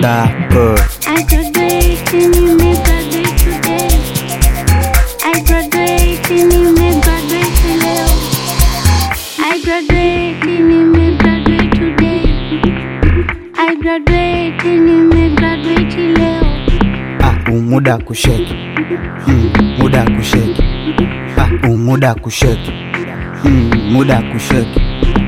zako. I graduate nimegraduate today. I graduate nimegraduate leo. I graduate nimegraduate today. I graduate nimegraduate leo. Muda kushake. Muda kushake. Muda kushake. Muda kushake.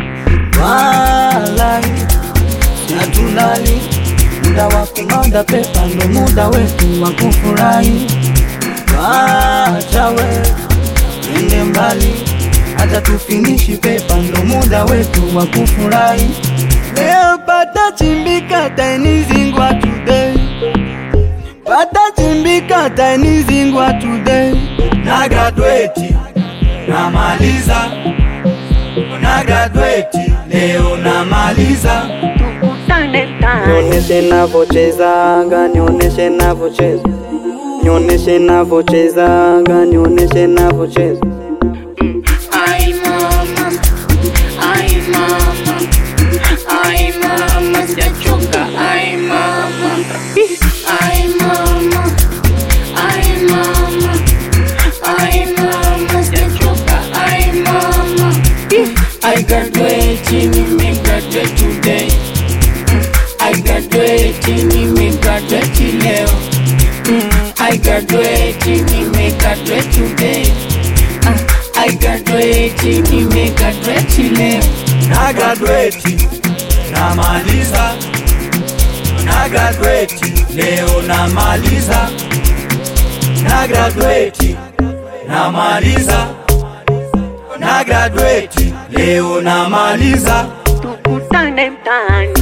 Walai, na tunali muda wa kumanda pepa ndo muda wetu wa kufurahi. Wacha we twende mbali, hata tufinishi pepa ndo muda wetu wa kufurahi. Leo pata chimbika tainizingwa today. Pata chimbika tainizingwa today. Na graduate, na maliza. Na graduate, leo na maliza. Nioneshe navochezaga, nioneshe navocheza. Nioneshe navochezaga, nioneshe navocheza. Ay mama, ay mama, ay mama, sijachoka. Ay mama, ay mama, ay mama, ay mama, sijachoka. Ay mama, I graduate, nimegraduate today. I graduate, nimegraduate leo. I graduate, nimegraduate today. I graduate, nimegraduate leo. Na graduate, na maliza. Na graduate, leo na maliza. Na graduate, na maliza. Na graduate, leo na maliza. Tukutane mtaani.